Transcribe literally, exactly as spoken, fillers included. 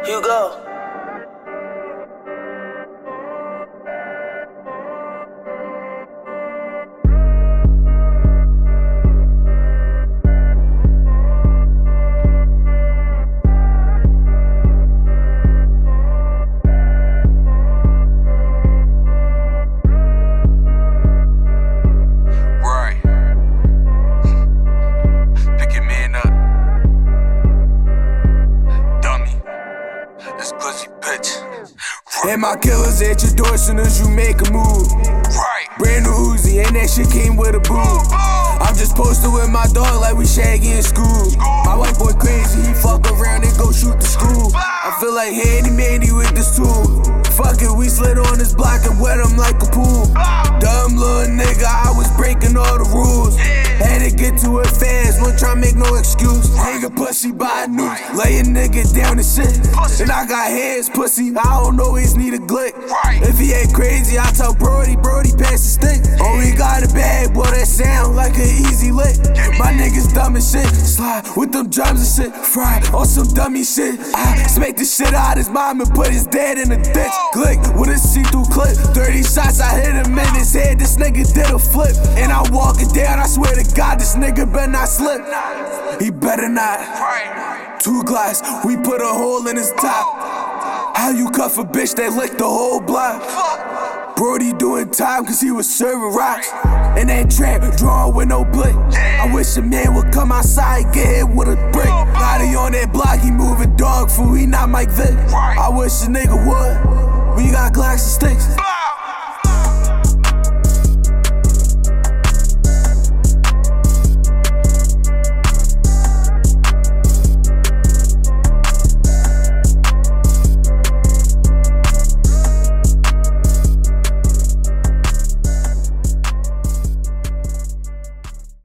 Hugo. And my killers at your door soon as you make a move. Right. Brand new Uzi, and that shit came with a boot. I'm just posted with my dog like we shaggy in school. My white boy crazy, he fuck around and go shoot the school. I feel like Handy Mandy with this tool. Fuck it, we slid on this block and wet him like a pool. Dumb little nigga, I was breaking all the rules. Had to get to it fast, won't try make no excuse. Hang a pussy by a noose, lay a nigga down and shit. And I got hands, pussy, I don't always need a glick. If he ain't crazy, I tell Brody, Brody pass the stick. Oh, he got a bag, boy, that sound like an easy lick. My niggas dumb as shit, slide with them drums and shit. Fry on some dummy shit. I smack the shit out his mom and put his dad in the ditch. Glick with a see-through clip, thirty shots, I hit him in his head. This nigga did a flip, and I walk it down, I swear to God, this nigga better not slip. He better not. Two glass, we put a hole in his top. How you cuff a bitch that licked the whole block? Brody doing time cause he was serving rocks. And that trap drawing with no blick. I wish a man would come outside, get hit with a brick. Now he on that block, he moving dog food, he not Mike Vick. I wish a nigga would. We got Glocks and sticks.